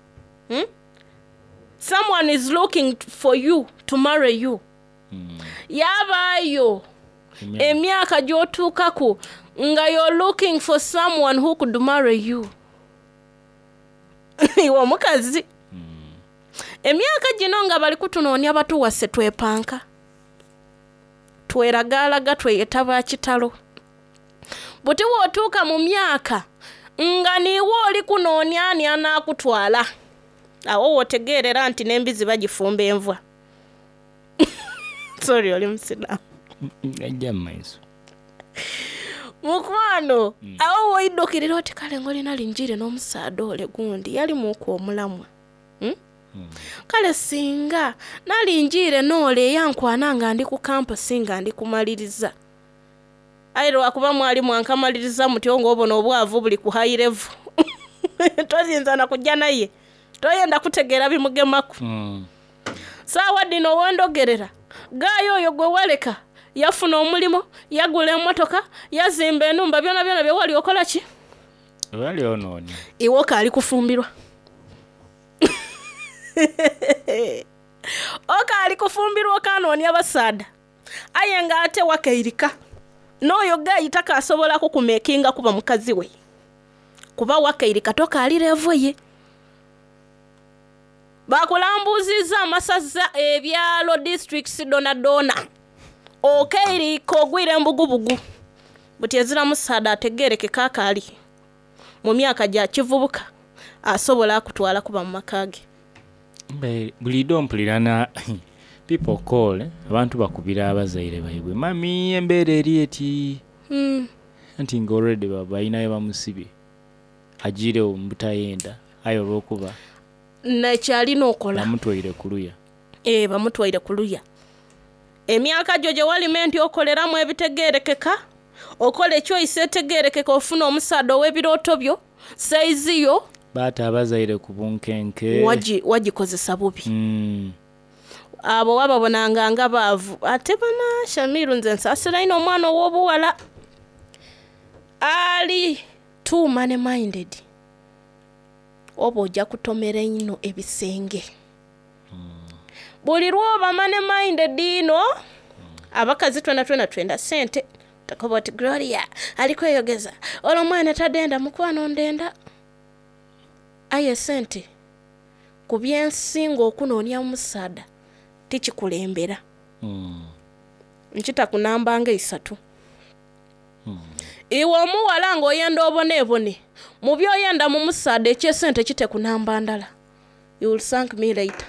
someone is looking for you to marry you yabaayo emyaka gy'otuukaku nga you're looking for someone who could marry you iwe omukazi emyaka gino nga bali kutunoonya batuwase twepanka tweragaalaga tweyetaba kitalo buti wootuuka mu myaka nga niwe oli kunoonya ani anaakutwala awo wootegeerera nti n'embizi bagifumba envwa sorry oli musiraamu ajja mmaiso mukwano awo woyiddukirira oti kale ng'olina linjire n'omusaada ole gundi yali muuku omulamwa kale singa nalinjire noole eyankwana nga ndi ku kampasi nga ndi kumaliriza ayi lwakuba mwali mwankamaliriza mutyo ng'obona obwavu buli ku high level toyinza na kujja naye toyenda kutegeera bimugemaku saawa dino wendogerera gaayo oyo gwe waleka yafuna omulimo yagula emmotoka yazimba enumba byona byona bye wali okola ki wali onooni iwe kaali kufumbirwa okaali kufumbirwa okanoonya basaada aye nga ate wakairika n'oyo gaayita kaasobola kukumeekinga kuba mukazi we kuba wakairika tokaali revo ye bakulambuuzizza amasaza ebyalo districts dona okairika ogwire embugubugu buti ezira musaada ategeereke kaakaali mu myaka gya kivubuka asobola akutwala kuba mu makage bulido mpulirana people call abantu bakubira abazaire baibwe mami embeera eri eti anti nga already balinayo bamusibye agire omubutayenda ayo olw'okuba nekyalina okola bamutwaire ku luya bamutwaire ku luya emyaka gyo gye walimenti okoleramu ebitegeerekeka okola ekyoyisa etegeerekeka ofuna omusaada ow'ebirooto byo saiziyo baata abazaire ku bunkenke wagikozesa bubi abo wababonanga nga baavu ate bana Shamiru nze nsaasira ino omwana ow'obuwala ali too money minded oba ojja kutomera ino ebisenge buli lwoba money minded ino abakazi twena sente takoba oti Gloria alikweyogeza olwo mwana tadenda mukwano ndenda aye sente ku byensinga okunoonya musaada tikikulembera nkita kunamba nga 3 iwe omuwala ng'oyenda obonebone mu byoyenda mu musaada ekyesente kite kunamba ndala. You will thank me later.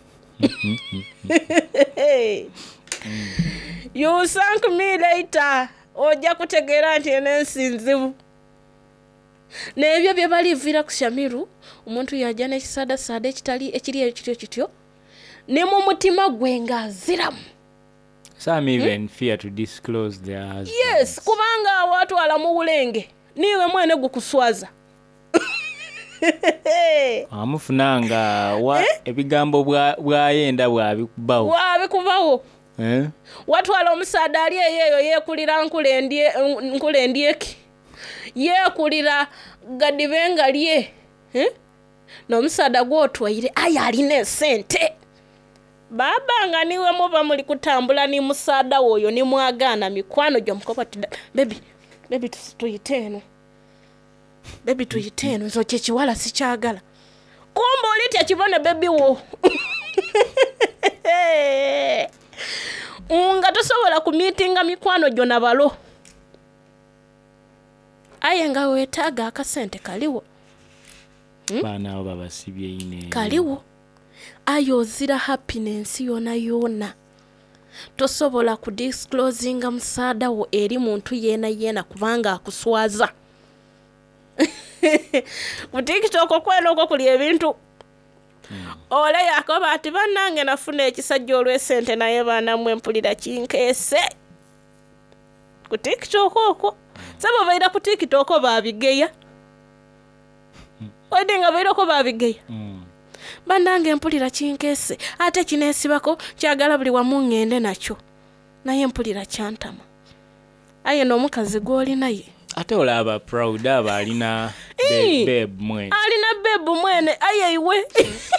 You will thank me later. Ojja kutegeera nti enensi nzibu. N'ebyo bye balivira ku Shamiru, omuntu yajja n'ekisaadasaada ekiri ekityo kityo ne mu mutima gwe ng'aziramu. Some even fear to disclose their husbands. Yes, kubanga watwala mu bulenge niwe mwene gukuswaza. Amufunanga ebigambo bwayenda bwabikubawo. Bwabikubawo. Watwala omusaada ali eyo yekulira nkulendyeki. Yekulira gadibenga lye. N'omusaada gw'otwaire ayi alina esente. Baba nga niwe muba muli kutambula ni musaada woyo ni mwagana mikwano gyo mukopa baby tuyiteno. Baby tuyiteno zo kyekiwala sikyagala. Kumba olitya kibone baby wo. Nga tosobola ku meetinga mikwano gyo na balo. Aye nga wetaaga akasente kaliwo. Baana abo babasibye ine. Kaliwo. Ayozira happiness yona. Tosobola ku disclosinga musaada wo eri muntu yena kubanga akuswaza. Ku TikTok kweno kuli ebintu. Ole yakoba ati bannange nafuna ekisajja olw'esente naye baana mmwe mpulira kinkeese. Ku TikTok okwo. Sabo baira ku TikTok babigeya. Odinga baira ko babigeya. Bannange mpulira kinkeese ate kineesibako kyagala buli wamu ngende nakyo. Naye mpulira kyantama. Aye n'omukazi gw'oli naye. Ate olaba proud aba alina babe mwene. Alina babe mwene aye iwe.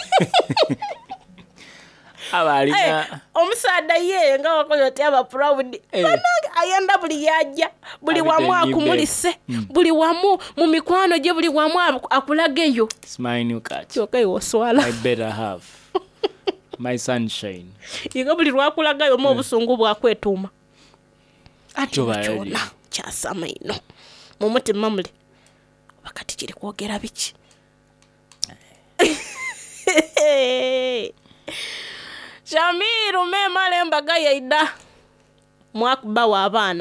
Aba alina omusaada ye nga wakoyo aba proud. Bannange ayenda buli yajja buli wamu akumulise buli wamu mu mikwano gye buli wamu akulageyo. It's my new cat. Okay oswala. I better have. My sunshine. Yiga buli lwakulagayo mu obusungu bwakwetuuma. Ate kyona kyasama ino. Mu mutima muli. Wakati kiri kwogera biki. Shamiru mema lembaga yaida. Mwakuba wa abana.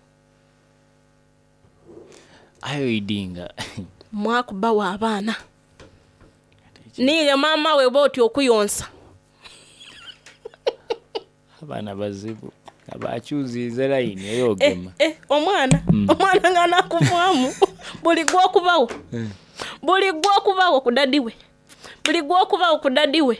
Ayo idinga. Mwakuba wa abana. Niye mama we boti okuyonsa. Abana bazibu. Abachuzize line eyogema. Omwana ngana kuvamu. Buli gwokubawo. Buli gwokubawo ku dadiwe. Buli gwokubawo ku dadiwe.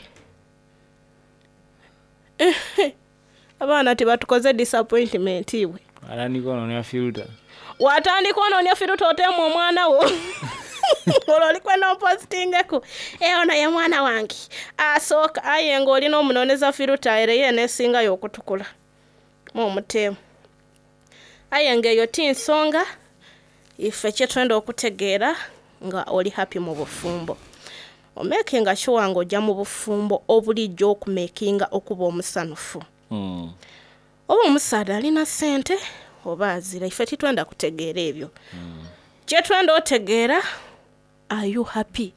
Abana tibatukoze disappointment iwe. Atandika ononya filter. Watandika ononya filter otemu omwana wo. Ololikwe no postingeko. Ona ya mwana wange. Asoka aye ngoli no munoneza filter ere yene singa yokutukula. Mu mutemu. Aye ngeyo tinsonga ife kyetwenda okutegeera nga oli happy mu bufumbo. Omakinga sure ngo jja mu bufumbo obulijjo okumakinga okuba omusanufu. Oba omusaada alina sente oba azira ife titwenda kutegeera ebyo. Kyetwenda otegeera, are you happy?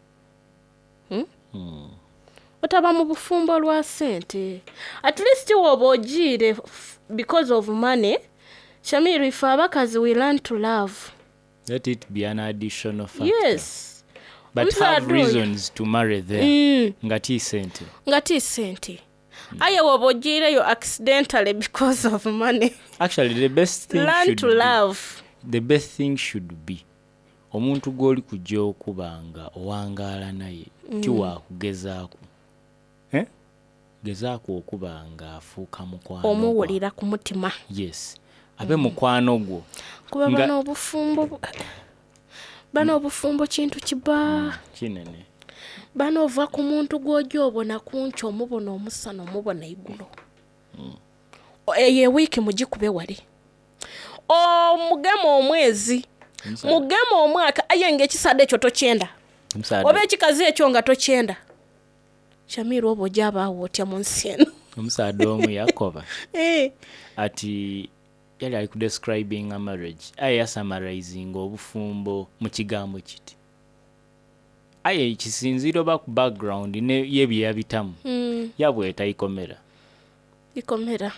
Otaba mu bufumbo lwa sente. At least woba ogire because of money. Shamiru, if abakazi we learn to love. Let it be an additional factor. Yes. But have reasons to marry there. Ngati sente. Aye woba ogire yo accidentally because of money. Actually, the best thing learn should to love. The best thing should be omuntu goli kujja okubanga owangala naye kiwa kugezaako. Gezaako okubanga afuuka mukwano. Omuwulira ku mutima. Yes. Abe mukwano gwo. Kuba bano obufumbo. Bano obufumbo kintu kiba. Kinene. Bano ova ku muntu gwojo obona kuncho omubona omusana omubona igulo. Eye wiki mugikube wali. Mugemo omwezi. Mugemo omwaka ayenge kisade ekyo tokyenda. Oba ekikazi ekyo nga tokyenda. Shamiru obo jaba wotya munsi eno. Omusaadde omu yakoba. Ati yali ali ku describing a marriage. Aye summarizing obufumbo mu kigambo kiti. Aye kisinziro ba ku background ne yebye yabitamu. Yabweta ikomera. Ikomera.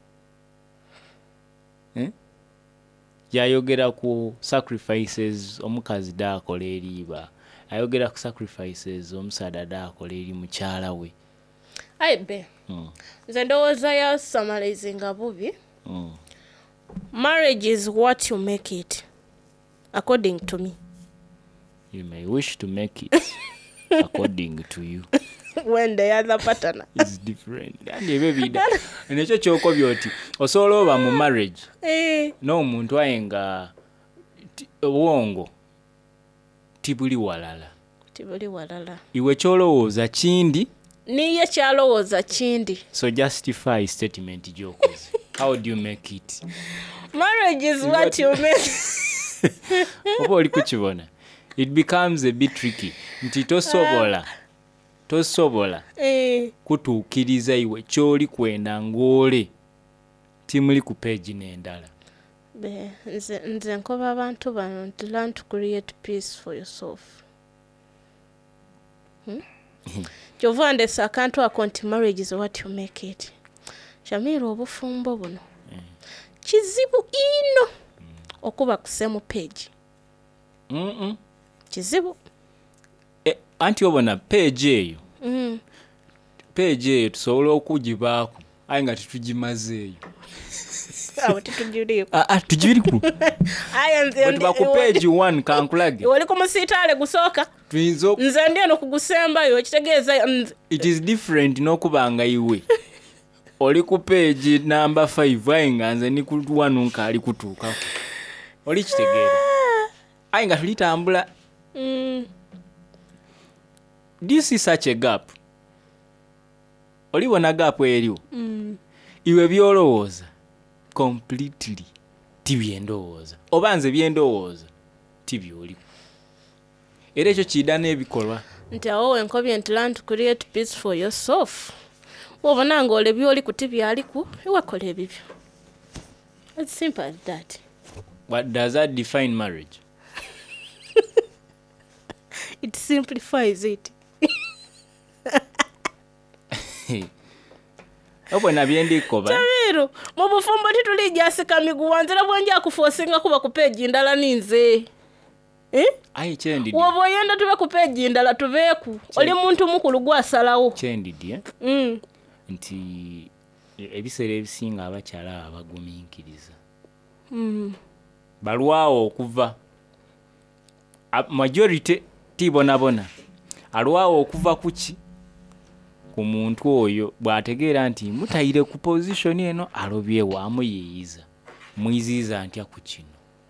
Yayogera ku sacrifices omukazi dakola eriba. Ayogera ku sacrifices omusaadde dakola eri mukyala we. Aibe. Nze ndowooza ya summarizing abubi. Marriage is what you make it, according to me. You may wish to make it according to you. When the other partner is different. And ebibida. Nekyo kyokobyo oti osobola oba mu marriage. No muntu ayenga wongo. Tibuli walala. Tibuli walala. Iwe kyolowooza kindi. Niye kyalowooza kindi. So justify statement jokozi. How do you make it? Marriage is what you make. Oba oli kukibona. It becomes a bit tricky. Nti tosobola kutuukiriza iwe kyoli kwenda ngole timuli ku page n'endala. Nze nkoba abantu bano to learn to create peace for yourself. Kyova ndesa akantu akonti marriage is what you make it. Shamiru obufumbo buno kizibu ino okuba kusemu page. Kizibu. Anti obona page eyo. Page eyo tusobola okugibaako aye nga tutugimazeeyo. Awo tutujiriko. Tujiriku. Nze ndi ku page 1 kankulage. Oli ku musitaale gusooka. Nze ndi eno kugusembayo kitegeeza it is different n'okubanga iwe. Oli ku page number 5 aye nga nze ni ku 1 nkali kutuuka. Oli kitegeera. Aye nga tulitambula. Do you see such a gap? Olibona gap eriwo. Iwe byolowooza completely tibyendowooza. Oba nze byendowooza tibyoliwo. Era ekyo kida n'ebikolwa. Nti awo enkobye nti learn to create peace for yourself. Wobona nga ole byoli ku tibyaliku iwakola ebibyo. It's simple as that. What does that define marriage? It simplifies it. Obo nabyendikoba. Shamiru, mu bufumbo titulijasika miguwa nzira bwanja kufosinga kuba ku page ndala ninze. Aye chendi. Wobo yenda tube ku page ndala tuveku. Oli muntu mukulu gwasalawo. Chendi die. Nti ebiseera ebisinga abakyala abagumiikiriza. Balwawo okuva. Majority tibonabona. Alwawo okuva kuki ku muntu oyo bw'ategeera nti mutayire ku position eno alobye waamu yeeyiza. Muyiziza ntya ku kino.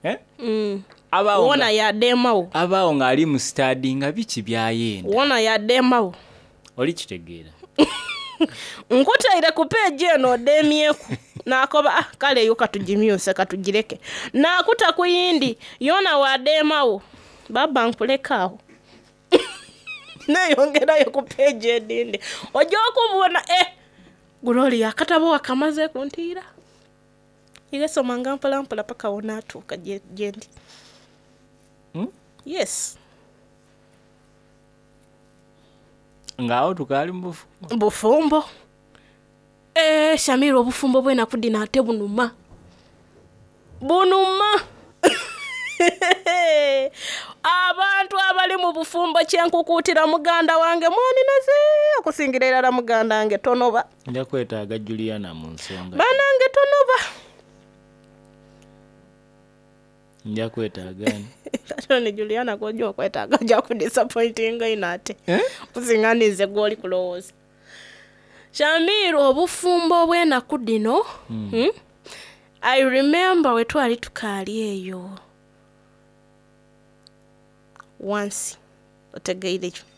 Wona ya demawo. Abaawo ng'ali mu study nga biki byayenda. Wona ya demawo. Oli kitegeera. Nkutayire ku page eno demyeku. Nakoba kale yo katujimyose katugireke. Nakuta ku yindi yona wa demawo. Baba nkulekawo. Nayongerayo ku page edinde. Ojo okubona Glory akatabo akamaze kuntira. Igasoma ngampala paka wona atuka jendi. Yes. Ngao tukali bufumbo. Shamiru obufumbo bwena kudina ate bunuma. Abantu abali mu bufumbo kyenkukutira muganda wange mwani naze okusingira era muganda wange tonoba. Nja kwetaaga Juliana mu nsonga. Banange tonoba. Nja kwetaaga ani? Katone Juliana kojo kwetaaga ja ku disappointing inate. Kuzinganize goli kulowooza. Shamiru obufumbo bwena kudino. I remember we twali tukali eyo. Once otegeire